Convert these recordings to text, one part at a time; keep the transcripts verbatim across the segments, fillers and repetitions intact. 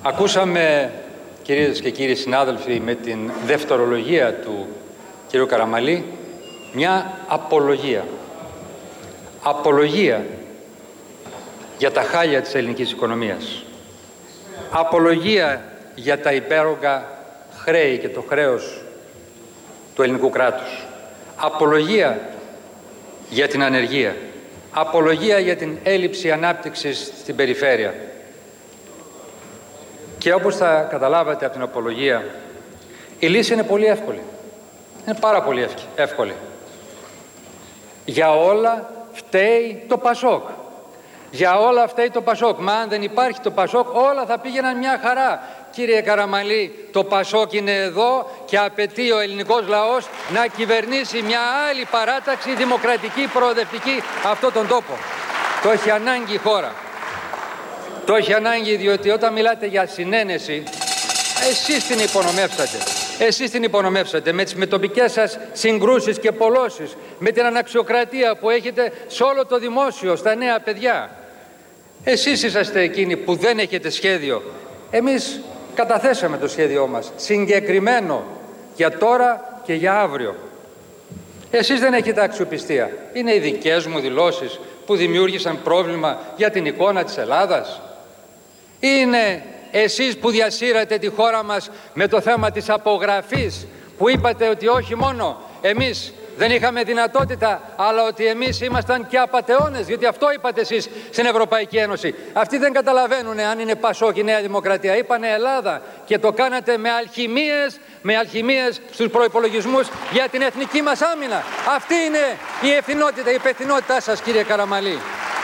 Ακούσαμε, κυρίες και κύριοι συνάδελφοι, με την δευτερολογία του κ. Καραμαλή, μια απολογία. Απολογία για τα χάλια της ελληνικής οικονομίας. Απολογία για τα υπέρογκα χρέη και το χρέος του ελληνικού κράτους. Απολογία για την ανεργία. Απολογία για την έλλειψη ανάπτυξης στην περιφέρεια. Και όπως θα καταλάβατε από την απολογία, η λύση είναι πολύ εύκολη. Είναι πάρα πολύ εύκολη. Για όλα φταίει το Πασόκ. Για όλα φταίει το Πασόκ. Μα αν δεν υπάρχει το Πασόκ, όλα θα πήγαιναν μια χαρά. Κύριε Καραμαλή, το Πασόκ είναι εδώ και απαιτεί ο ελληνικός λαός να κυβερνήσει μια άλλη παράταξη, δημοκρατική, προοδευτική, αυτόν τον τόπο. Το έχει ανάγκη η χώρα. Το έχει ανάγκη διότι όταν μιλάτε για συνένεση, εσείς την υπονομεύσατε. Εσείς την υπονομεύσατε με τις μετοπικές σας συγκρούσεις και πολλώσεις, με την αναξιοκρατία που έχετε σε όλο το δημόσιο, στα νέα παιδιά. Εσείς είσαστε εκείνοι που δεν έχετε σχέδιο. Εμείς καταθέσαμε το σχέδιό μας, συγκεκριμένο για τώρα και για αύριο. Εσείς δεν έχετε αξιοπιστία. Είναι οι δικές μου δηλώσεις που δημιούργησαν πρόβλημα για την εικόνα της Ελλάδας. Είναι εσείς που διασύρατε τη χώρα μας με το θέμα της απογραφής, που είπατε ότι όχι μόνο εμείς δεν είχαμε δυνατότητα, αλλά ότι εμείς ήμασταν και απατεώνες, διότι αυτό είπατε εσείς στην Ευρωπαϊκή Ένωση. Αυτοί δεν καταλαβαίνουν αν είναι Πασόκ η Νέα Δημοκρατία. Είπανε Ελλάδα και το κάνατε με αλχημίες, με αλχημίες στους προϋπολογισμούς για την εθνική μας άμυνα. Αυτή είναι η ευθυνότητα, η υπευθυνότητά σας, κύριε Καραμαλή.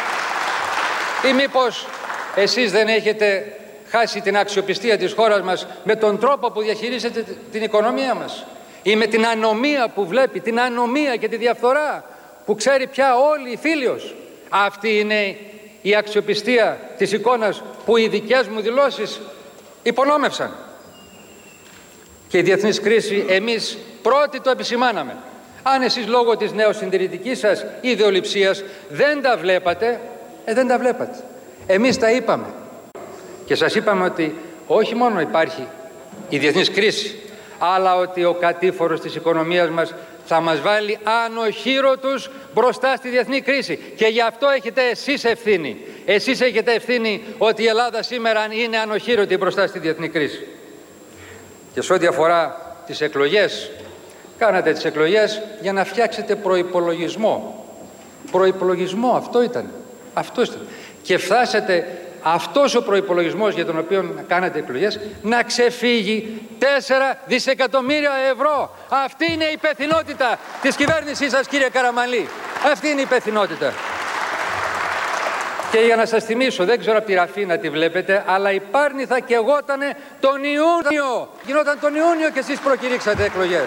Ή μήπως εσείς δεν έχετε χάσει την αξιοπιστία της χώρας μας με τον τρόπο που διαχειρίζετε την οικονομία μας, ή με την ανομία που βλέπει, την ανομία και τη διαφθορά που ξέρει πια όλη η φίλιος. Αυτή είναι η αξιοπιστία της εικόνας που οι δικές μου δηλώσεις υπονόμευσαν. Και η διεθνής κρίση εμείς πρώτοι το επισημάναμε. Αν εσείς λόγω της νεοσυντηρητικής σας ιδεολειψίας δεν τα βλέπατε, ε, δεν τα βλέπατε. Εμείς τα είπαμε. Και σας είπαμε ότι όχι μόνο υπάρχει η διεθνής κρίση, αλλά ότι ο κατήφορος της οικονομίας μας θα μας βάλει ανοχήρωτους μπροστά στη διεθνή κρίση. Και γι' αυτό έχετε εσείς ευθύνη. Εσείς έχετε ευθύνη ότι η Ελλάδα σήμερα είναι ανοχήρωτη μπροστά στη διεθνή κρίση. Και σε ό,τι αφορά τις εκλογές, κάνατε τις εκλογές για να φτιάξετε προϋπολογισμό. Προϋπολογισμό, αυτό ήταν. Αυτό ήταν. Και φτάσατε αυτός ο προϋπολογισμός για τον οποίο κάνατε εκλογές να ξεφύγει τέσσερα δισεκατομμύρια ευρώ. Αυτή είναι η υπευθυνότητα της κυβέρνησής σας, κύριε Καραμαλή. Αυτή είναι η υπευθυνότητα. Και για να σας θυμίσω, δεν ξέρω από τη Ραφή να τη βλέπετε, αλλά η Πάρνηθα θα καιγότανε τον Ιούνιο. Γινόταν τον Ιούνιο και εσείς προκηρύξατε εκλογές.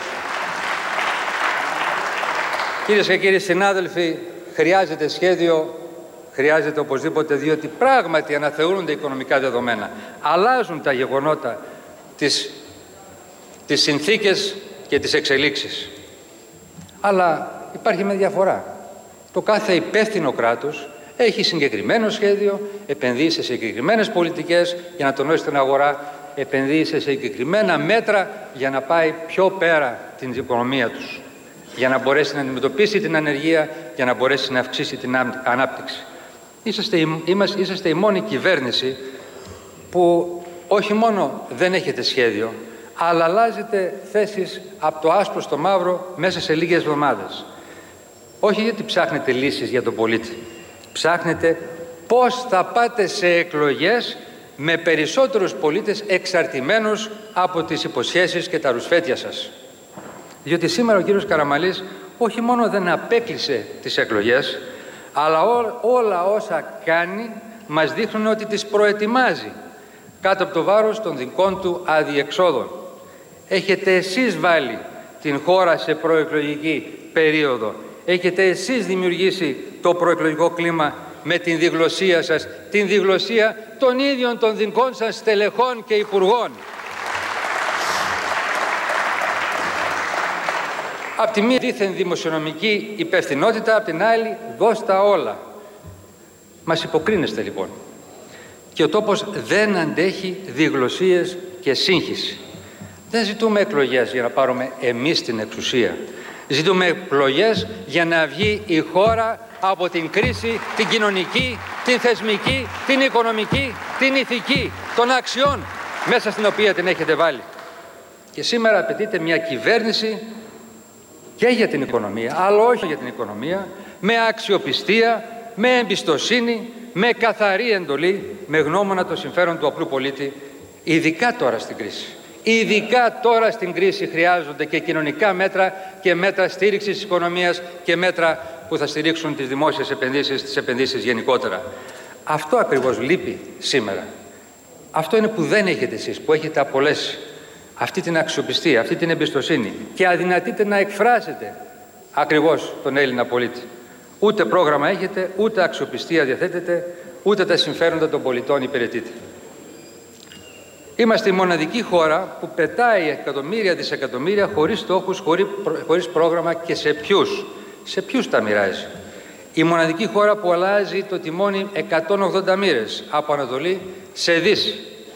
Κυρίες και κύριοι συνάδελφοι, χρειάζεται σχέδιο. Χρειάζεται οπωσδήποτε, διότι πράγματι αναθεωρούνται οικονομικά δεδομένα. Αλλάζουν τα γεγονότα, τις, τις συνθήκες και τις εξελίξεις. Αλλά υπάρχει μια διαφορά. Το κάθε υπεύθυνο κράτος έχει συγκεκριμένο σχέδιο, επενδύει σε συγκεκριμένες πολιτικές για να τονώσει την αγορά, επενδύει σε συγκεκριμένα μέτρα για να πάει πιο πέρα την οικονομία τους, για να μπορέσει να αντιμετωπίσει την ανεργία, για να μπορέσει να αυξήσει την ανάπτυξη. Είσαστε, είμαστε, είσαστε η μόνη κυβέρνηση που όχι μόνο δεν έχετε σχέδιο, αλλά αλλάζετε θέσεις από το άσπρο στο μαύρο μέσα σε λίγες εβδομάδες. Όχι γιατί ψάχνετε λύσεις για τον πολίτη. Ψάχνετε πώς θα πάτε σε εκλογές με περισσότερους πολίτες εξαρτημένους από τις υποσχέσεις και τα ρουσφέτια σας. Διότι σήμερα ο κύριος Καραμαλής όχι μόνο δεν απέκλεισε τις εκλογές, αλλά ό, όλα όσα κάνει μας δείχνουν ότι τις προετοιμάζει κάτω από το βάρος των δικών του αδιεξόδων. Έχετε εσείς βάλει την χώρα σε προεκλογική περίοδο. Έχετε εσείς δημιουργήσει το προεκλογικό κλίμα με την διγλωσία σας, την διγλωσία των ίδιων των δικών σας στελεχών και υπουργών. Απ' τη μία δίθεν δημοσιονομική υπευθυνότητα, απ' την άλλη δώσ' τα όλα. Μας υποκρίνεστε λοιπόν. και ο τόπος δεν αντέχει διγλωσσίες και σύγχυση. Δεν ζητούμε εκλογές για να πάρουμε εμείς την εξουσία. Ζητούμε εκλογές για να βγει η χώρα από την κρίση, την κοινωνική, την θεσμική, την οικονομική, την ηθική, των αξιών μέσα στην οποία την έχετε βάλει. Και σήμερα απαιτείται μια κυβέρνηση και για την οικονομία, αλλά όχι για την οικονομία, με αξιοπιστία, με εμπιστοσύνη, με καθαρή εντολή, με γνώμονα το συμφέρον του απλού πολίτη, ειδικά τώρα στην κρίση. Ειδικά τώρα στην κρίση χρειάζονται και κοινωνικά μέτρα και μέτρα στήριξης της οικονομίας και μέτρα που θα στηρίξουν τις δημόσιες επενδύσεις, τις επενδύσεις γενικότερα. Αυτό ακριβώς λείπει σήμερα. Αυτό είναι που δεν έχετε εσείς, που έχετε απολέσει. Αυτή την αξιοπιστία, αυτή την εμπιστοσύνη και αδυνατείτε να εκφράσετε ακριβώς τον Έλληνα πολίτη. Ούτε πρόγραμμα έχετε, ούτε αξιοπιστία διαθέτετε, ούτε τα συμφέροντα των πολιτών υπηρετείτε. Είμαστε η μοναδική χώρα που πετάει εκατομμύρια, δισεκατομμύρια χωρίς στόχους, χωρίς πρόγραμμα και σε ποιους. Σε ποιους τα μοιράζει. Η μοναδική χώρα που αλλάζει το τιμόνι εκατόν ογδόντα μοίρες από Ανατολή σε Δύση.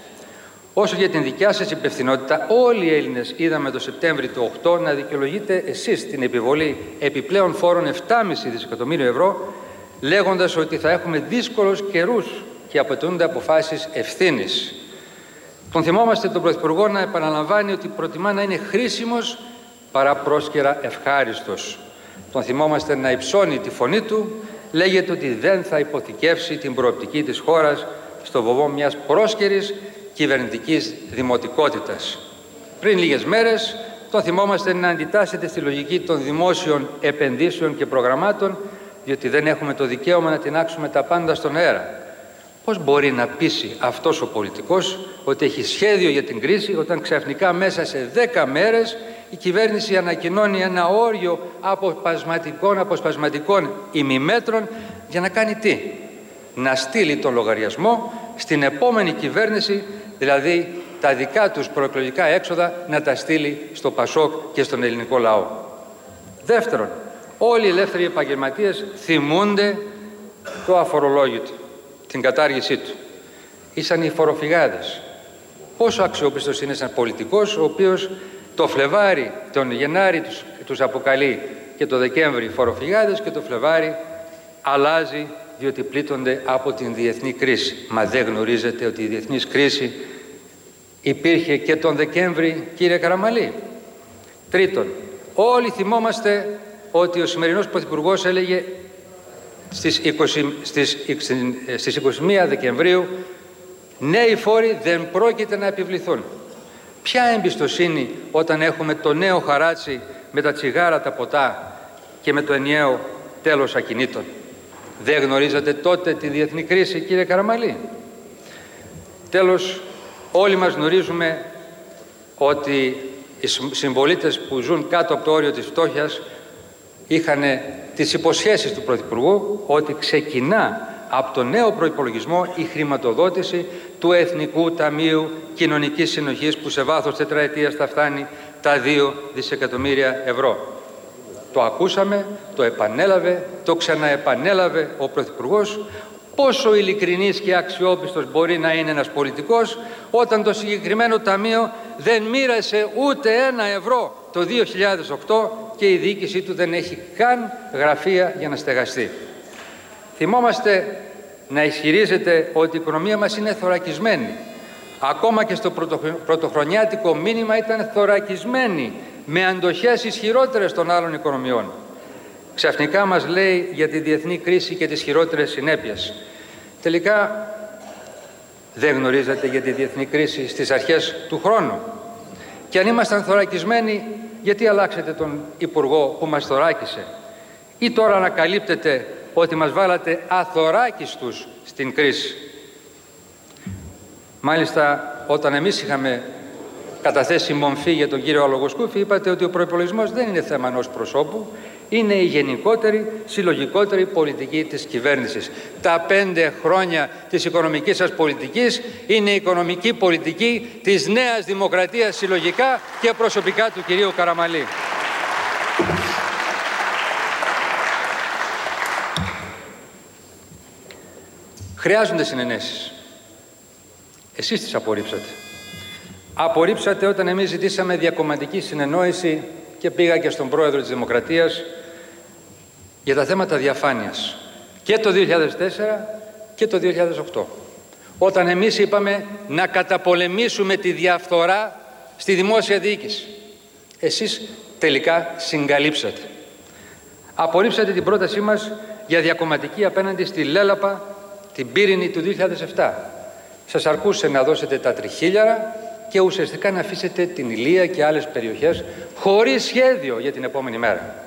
Όσο για την δικιά σας υπευθυνότητα, όλοι οι Έλληνες είδαμε το Σεπτέμβρη του οκτώ να δικαιολογείτε εσείς την επιβολή επιπλέον φόρων επτά κόμμα πέντε δισεκατομμύρια ευρώ, λέγοντας ότι θα έχουμε δύσκολους καιρούς και απαιτούνται αποφάσεις ευθύνης. Τον θυμόμαστε τον Πρωθυπουργό να επαναλαμβάνει ότι προτιμά να είναι χρήσιμος παρά πρόσκαιρα ευχάριστος. Τον θυμόμαστε να υψώνει τη φωνή του, λέγεται ότι δεν θα υποθηκεύσει την προοπτική της χώρας στο βωμό μιας πρόσκαιρης κυβερνητικής δημοτικότητας. Πριν λίγες μέρες τον θυμόμαστε να αντιτάσσεται στη λογική των δημόσιων επενδύσεων και προγραμμάτων, διότι δεν έχουμε το δικαίωμα να τινάξουμε τα πάντα στον αέρα. Πώς μπορεί να πείσει αυτός ο πολιτικός ότι έχει σχέδιο για την κρίση, όταν ξαφνικά μέσα σε δέκα μέρες η κυβέρνηση ανακοινώνει ένα όριο αποσπασματικών, αποσπασματικών ημιμέτρων για να κάνει τι? Να στείλει τον λογαριασμό στην επόμενη κυβέρνηση, δηλαδή τα δικά τους προεκλογικά έξοδα να τα στείλει στο Πασόκ και στον ελληνικό λαό. Δεύτερον, όλοι οι ελεύθεροι επαγγελματίες θυμούνται το αφορολόγητο, την κατάργησή του. Ήσαν οι φοροφυγάδες. Πόσο αξιόπιστος είναι σαν πολιτικός ο οποίος το Φλεβάρι, τον Γενάρη τους, τους αποκαλεί και το Δεκέμβρη φοροφυγάδες και το Φλεβάρι αλλάζει διότι πλήττονται από την διεθνή κρίση. Μα δεν γνωρίζετε ότι η διεθνής κρίση υπήρχε και τον Δεκέμβρη, κύριε Καραμαλή? Τρίτον, όλοι θυμόμαστε ότι ο σημερινός Πρωθυπουργός έλεγε στις, είκοσι, στις, στις είκοσι μία Δεκεμβρίου νέοι φόροι δεν πρόκειται να επιβληθούν. Ποια εμπιστοσύνη όταν έχουμε το νέο χαράτσι με τα τσιγάρα, τα ποτά και με το ενιαίο τέλος ακινήτων? Δεν γνωρίζατε τότε τη διεθνή κρίση, κύριε Καραμαλή? Τέλος, όλοι μας γνωρίζουμε ότι οι συμπολίτες που ζουν κάτω από το όριο της φτώχειας είχαν τις υποσχέσεις του Πρωθυπουργού ότι ξεκινά από το νέο προϋπολογισμό η χρηματοδότηση του Εθνικού Ταμείου Κοινωνικής Συνοχής που σε βάθος τετραετίας θα φτάνει τα δύο δισεκατομμύρια ευρώ. Το ακούσαμε, το επανέλαβε, το ξαναεπανέλαβε ο Πρωθυπουργός. Πόσο ειλικρινής και αξιόπιστος μπορεί να είναι ένας πολιτικός όταν το συγκεκριμένο ταμείο δεν μοίρασε ούτε ένα ευρώ το δύο χιλιάδες οκτώ και η διοίκησή του δεν έχει καν γραφεία για να στεγαστεί. Θυμόμαστε να ισχυρίζεται ότι η οικονομία μας είναι θωρακισμένη. Ακόμα και στο πρωτοχρονιάτικο μήνυμα ήταν θωρακισμένη, με αντοχές ισχυρότερες των άλλων οικονομιών. Ξαφνικά μας λέει για τη διεθνή κρίση και τις χειρότερες συνέπειες. Τελικά δεν γνωρίζετε για τη διεθνή κρίση στις αρχές του χρόνου? Και αν ήμασταν θωρακισμένοι, γιατί αλλάξετε τον Υπουργό που μας θωράκισε? Ή τώρα ανακαλύπτετε ότι μας βάλατε αθωράκιστους στην κρίση? Μάλιστα, όταν εμείς είχαμε καταθέσει μομφή για τον κύριο Αλογοσκούφη, είπατε ότι ο προϋπολογισμός δεν είναι θέμα ενός προσώπου, είναι η γενικότερη, συλλογικότερη πολιτική της κυβέρνησης. Τα πέντε χρόνια της οικονομικής σας πολιτικής είναι η οικονομική πολιτική της Νέας Δημοκρατίας συλλογικά και προσωπικά του κυρίου Καραμαλή. Χρειάζονται συνενέσεις. Εσείς τις απορρίψατε. Απορρίψατε όταν εμείς ζητήσαμε διακομματική συνεννόηση και πήγα και στον πρόεδρο της Δημοκρατίας για τα θέματα διαφάνειας και το δύο χιλιάδες τέσσερα και το δύο χιλιάδες οκτώ. Όταν εμείς είπαμε να καταπολεμήσουμε τη διαφθορά στη δημόσια διοίκηση. Εσείς τελικά συγκαλύψατε. Απορρίψατε την πρότασή μας για διακομματική απέναντι στη Λέλαπα, την Πύρινη του δύο χιλιάδες επτά. Σας αρκούσε να δώσετε τα τριχίλιαρα και ουσιαστικά να αφήσετε την Ηλία και άλλες περιοχές χωρίς σχέδιο για την επόμενη μέρα.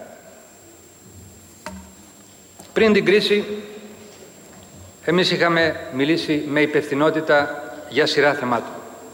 Πριν την κρίση, εμείς είχαμε μιλήσει με υπευθυνότητα για σειρά θεμάτων.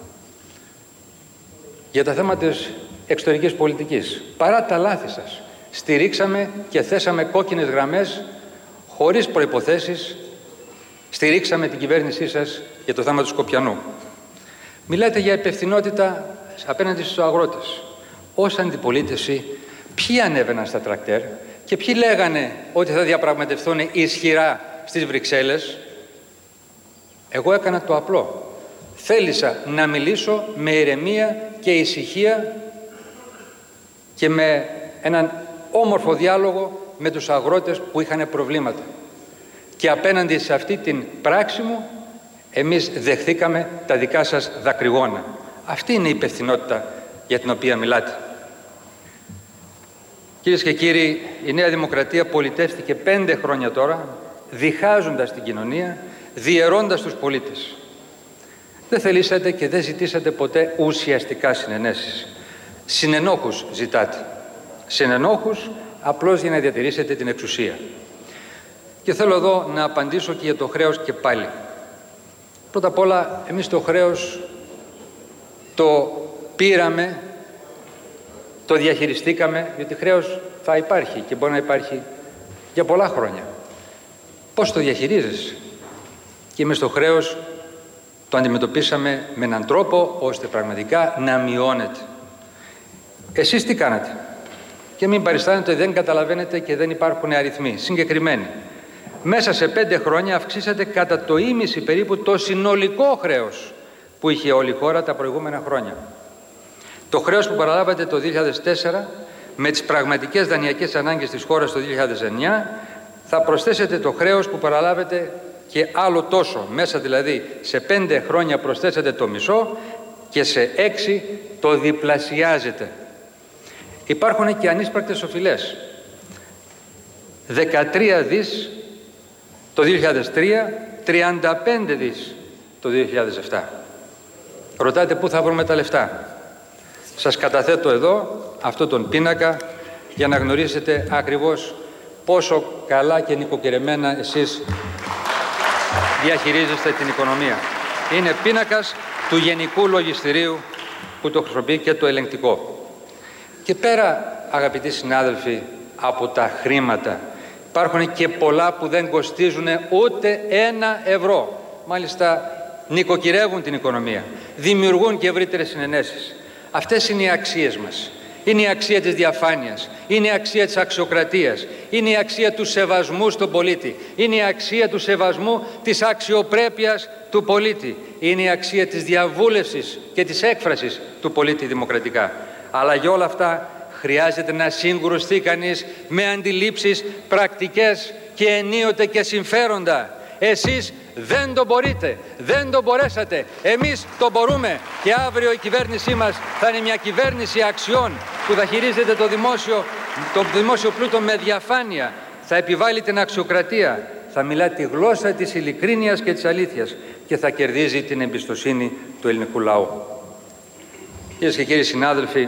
Για τα θέματα της εξωτερικής πολιτικής. Παρά τα λάθη σας, στηρίξαμε και θέσαμε κόκκινες γραμμές χωρίς προϋποθέσεις. Στηρίξαμε την κυβέρνησή σας για το θέμα του Σκοπιανού. Μιλάτε για υπευθυνότητα απέναντι στους αγρότες. Ως αντιπολίτευση, ποιοι ανέβαιναν στα τρακτέρ και ποιοι λέγανε ότι θα διαπραγματευτούν ισχυρά στις Βρυξέλλες? Εγώ έκανα το απλό. Θέλησα να μιλήσω με ηρεμία και ησυχία και με έναν όμορφο διάλογο με τους αγρότες που είχαν προβλήματα. Και απέναντι σε αυτή την πράξη μου, εμείς δεχθήκαμε τα δικά σας δακρυγόνα. Αυτή είναι η υπευθυνότητα για την οποία μιλάτε. Κυρίες και κύριοι, η Νέα Δημοκρατία πολιτεύτηκε πέντε χρόνια τώρα, διχάζοντας την κοινωνία, διαιρώντας τους πολίτες. Δεν θελήσατε και δεν ζητήσατε ποτέ ουσιαστικά συνενέσεις. Συνενόχους ζητάτε. Συνενόχους απλώς για να διατηρήσετε την εξουσία. Και θέλω εδώ να απαντήσω και για το χρέος και πάλι. Πρώτα απ' όλα, εμείς το χρέος το πήραμε, το διαχειριστήκαμε, γιατί χρέος θα υπάρχει και μπορεί να υπάρχει για πολλά χρόνια. Πώς το διαχειρίζεσαι? Και εμείς το χρέος το αντιμετωπίσαμε με έναν τρόπο ώστε πραγματικά να μειώνεται. Εσείς τι κάνατε? Και μην παριστάνετε ότι δεν καταλαβαίνετε και δεν υπάρχουν αριθμοί συγκεκριμένοι. Μέσα σε πέντε χρόνια αυξήσατε κατά το ίμιση περίπου το συνολικό χρέος που είχε όλη η χώρα τα προηγούμενα χρόνια. Το χρέος που παραλάβατε το δύο χιλιάδες τέσσερα με τις πραγματικές δανειακές ανάγκες της χώρας το δύο χιλιάδες εννιά θα προσθέσετε το χρέος που παραλάβετε και άλλο τόσο. Μέσα δηλαδή σε πέντε χρόνια προσθέσατε το μισό και σε έξι το διπλασιάζετε. Υπάρχουν και ανίσπρακτες οφειλές. δεκατρία δις το δύο χιλιάδες τρία, τριάντα πέντε δις το δύο χιλιάδες επτά. Ρωτάτε πού θα βρούμε τα λεφτά. Σας καταθέτω εδώ αυτόν τον πίνακα για να γνωρίσετε ακριβώς πόσο καλά και νοικοκυρεμένα εσείς διαχειρίζεστε την οικονομία. Είναι πίνακας του Γενικού Λογιστηρίου που το χρησιμοποιεί και το ελεγκτικό. Και πέρα, αγαπητοί συνάδελφοι, από τα χρήματα υπάρχουν και πολλά που δεν κοστίζουν ούτε ένα ευρώ. Μάλιστα νοικοκυρεύουν την οικονομία, δημιουργούν και ευρύτερες συνενέσεις. Αυτές είναι οι αξίες μας. Είναι η αξία της διαφάνειας, είναι η αξία της αξιοκρατίας, είναι η αξία του σεβασμού στον πολίτη, είναι η αξία του σεβασμού της αξιοπρέπειας του πολίτη, είναι η αξία της διαβούλευσης και της έκφρασης του πολίτη δημοκρατικά. Αλλά για όλα αυτά χρειάζεται να συγκρουστεί κανείς με αντιλήψεις, πρακτικές και ενίοτε και συμφέροντα. Εσείς δεν το μπορείτε, δεν το μπορέσατε. Εμείς το μπορούμε και αύριο η κυβέρνησή μας θα είναι μια κυβέρνηση αξιών που θα χειρίζεται το δημόσιο, το δημόσιο πλούτο με διαφάνεια. Θα επιβάλλει την αξιοκρατία, θα μιλά τη γλώσσα της ειλικρίνειας και της αλήθειας και θα κερδίζει την εμπιστοσύνη του ελληνικού λαού. Κυρίες και κύριοι συνάδελφοι,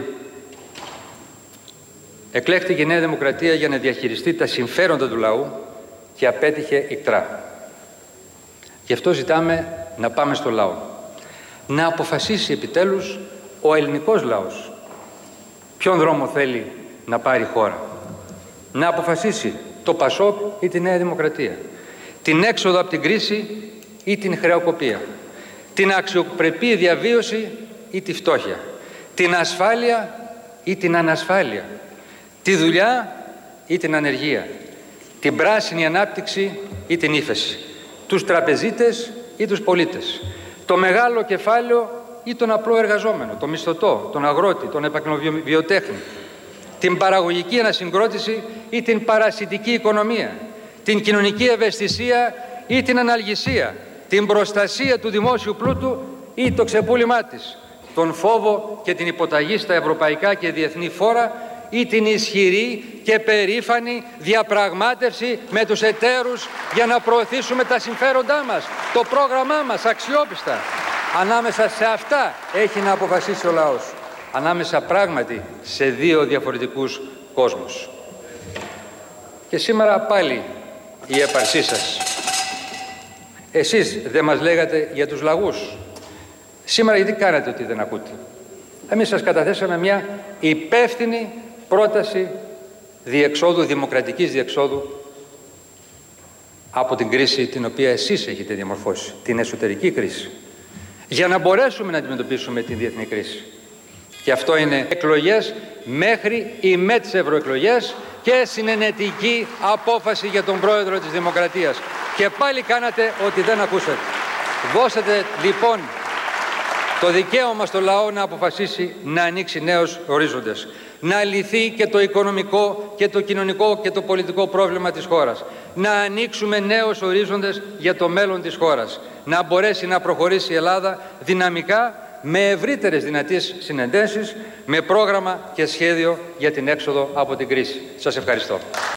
εκλέχθηκε η Νέα Δημοκρατία για να διαχειριστεί τα συμφέροντα του λαού και απέτυχε ικτρά. Γι' αυτό ζητάμε να πάμε στο λαό. Να αποφασίσει επιτέλους ο ελληνικός λαός ποιον δρόμο θέλει να πάρει η χώρα. Να αποφασίσει το Πασόκ ή τη Νέα Δημοκρατία. Την έξοδο από την κρίση ή την χρεοκοπία. Την αξιοπρεπή διαβίωση ή τη φτώχεια. Την ασφάλεια ή την ανασφάλεια. Τη δουλειά ή την ανεργία. Την πράσινη ανάπτυξη ή την ύφεση. Τους τραπεζίτες ή τους πολίτες. το μεγάλο κεφάλαιο ή τον απλό εργαζόμενο, τον μισθωτό, τον αγρότη, τον επαγγελματοβιοτέχνη, την παραγωγική ανασυγκρότηση ή την παρασιτική οικονομία, την κοινωνική ευαισθησία ή την αναλγησία, την προστασία του δημόσιου πλούτου ή το ξεπούλημά της, τον φόβο και την υποταγή στα ευρωπαϊκά και διεθνή φόρα ή την ισχυρή και περήφανη διαπραγμάτευση με τους εταίρους για να προωθήσουμε τα συμφέροντά μας, το πρόγραμμά μας αξιόπιστα. Ανάμεσα σε αυτά έχει να αποφασίσει ο λαός. Ανάμεσα πράγματι σε δύο διαφορετικούς κόσμους. Και σήμερα πάλι η έπαρσή σας. Εσείς δεν μας λέγατε για τους λαγούς. Σήμερα γιατί κάνατε ότι δεν ακούτε. Εμείς σας καταθέσαμε μια υπεύθυνη πρόταση διεξόδου, δημοκρατικής διεξόδου από την κρίση την οποία εσείς έχετε διαμορφώσει, την εσωτερική κρίση, για να μπορέσουμε να αντιμετωπίσουμε την διεθνή κρίση. Και αυτό είναι εκλογές μέχρι ή με τις ευρωεκλογές και συνενετική απόφαση για τον πρόεδρο της Δημοκρατίας. Και πάλι κάνατε ότι δεν ακούσατε. Δώσατε λοιπόν το δικαίωμα στο λαό να αποφασίσει να ανοίξει νέους ορίζοντες. Να λυθεί και το οικονομικό και το κοινωνικό και το πολιτικό πρόβλημα της χώρας. Να ανοίξουμε νέους ορίζοντες για το μέλλον της χώρας. Να μπορέσει να προχωρήσει η Ελλάδα δυναμικά, με ευρύτερες δυνατές συνεντεύσεις, με πρόγραμμα και σχέδιο για την έξοδο από την κρίση. Σας ευχαριστώ.